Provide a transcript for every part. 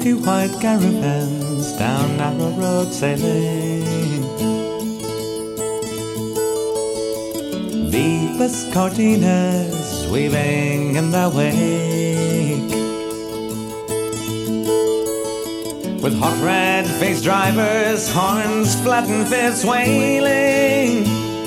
two white caravans down narrow road sailing. Vivas Cortinas weaving in their wake, with hot red-faced drivers, horns, flattened fists wailing,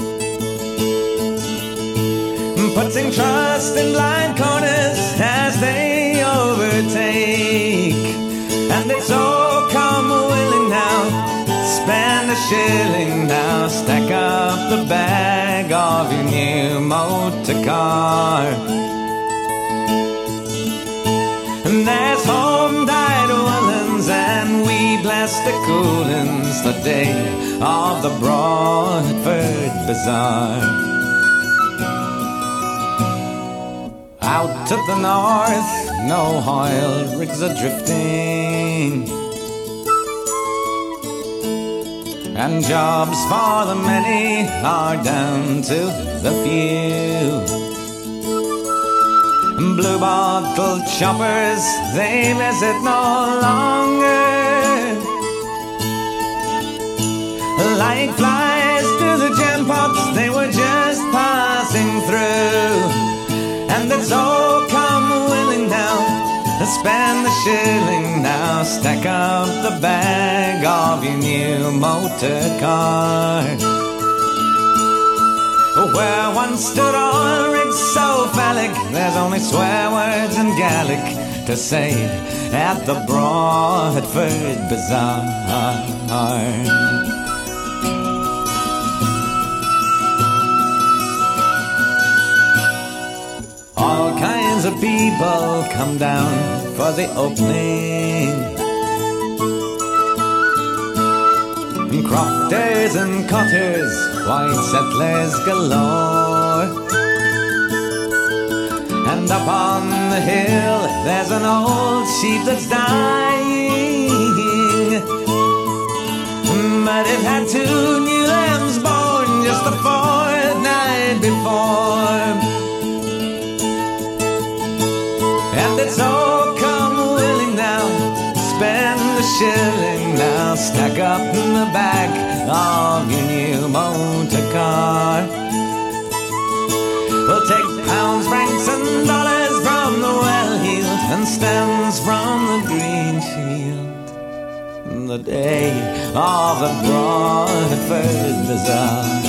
putting trust in blind corners as they overtake. And it's oh, come willing now, spend a shilling now, stack up the bag of your new motor car. And there's home died Wellens, and we bless the coolins, the day of the Broadford Bazaar. Out to the north, no oil rigs are drifting, and jobs for the many are down to the few. Blue bottle choppers, they visit no longer, like flies to the gem pots, they were just passing through. And it's oh, come willing now, spend the shilling now, stack up the bag of your new motor car. Where once stood all rigs so phallic, there's only swear words in Gaelic to say at the Broadford Bazaar. All kinds of people come down for the opening, crofters and cotters, white settlers galore. And up on the hill there's an old sheep that's dying, but it had two new lambs born just a fortnight before. And it's oh, come willing now, spend the shilling now, stack up in the back of your new motor car. We'll take pounds, francs and dollars from the well-heeled, and stems from the green shield, the day of the Broadford Bazaar.